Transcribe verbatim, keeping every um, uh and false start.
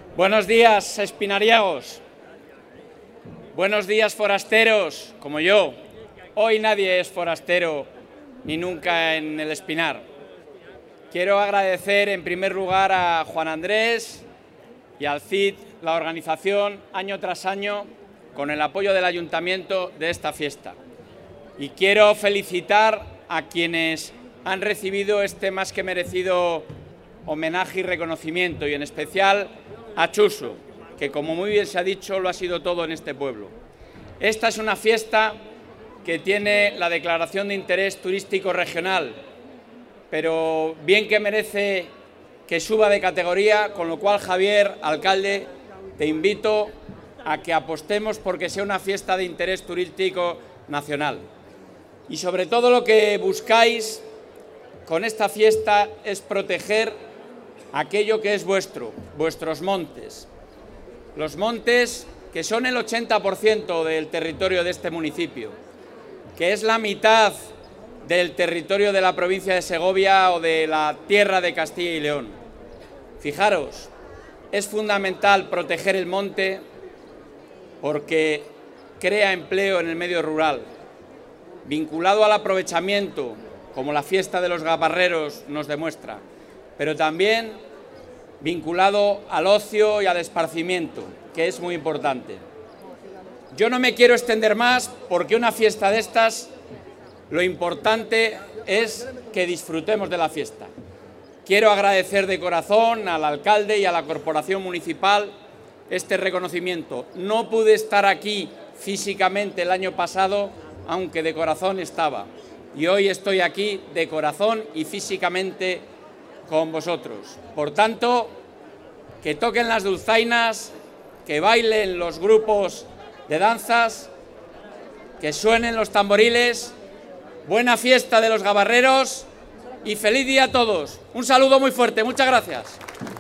Buenos días, espinariegos. Buenos días, forasteros, como yo. Hoy nadie es forastero, ni nunca en el Espinar. Quiero agradecer en primer lugar a Juan Andrés y al C I D la organización año tras año con el apoyo del Ayuntamiento de esta fiesta. Y quiero felicitar a quienes han recibido este más que merecido homenaje y reconocimiento, y en especial a Chuso, que como muy bien se ha dicho, lo ha sido todo en este pueblo. Esta es una fiesta que tiene la declaración de interés turístico regional, pero bien que merece que suba de categoría, con lo cual, Javier, alcalde, te invito a que apostemos porque sea una fiesta de interés turístico nacional. Y sobre todo lo que buscáis con esta fiesta es proteger aquello que es vuestro, vuestros montes. Los montes que son el ochenta por ciento del territorio de este municipio, que es la mitad del territorio de la provincia de Segovia o de la tierra de Castilla y León. Fijaros, es fundamental proteger el monte porque crea empleo en el medio rural, vinculado al aprovechamiento, como la fiesta de los gabarreros nos demuestra, pero también vinculado al ocio y al esparcimiento, que es muy importante. Yo no me quiero extender más porque una fiesta de estas, lo importante es que disfrutemos de la fiesta. Quiero agradecer de corazón al alcalde y a la corporación municipal este reconocimiento. No pude estar aquí físicamente el año pasado, aunque de corazón estaba. Y hoy estoy aquí de corazón y físicamente con vosotros. Por tanto, que toquen las dulzainas, que bailen los grupos de danzas, que suenen los tamboriles. Buena fiesta de los gabarreros y feliz día a todos. Un saludo muy fuerte. Muchas gracias.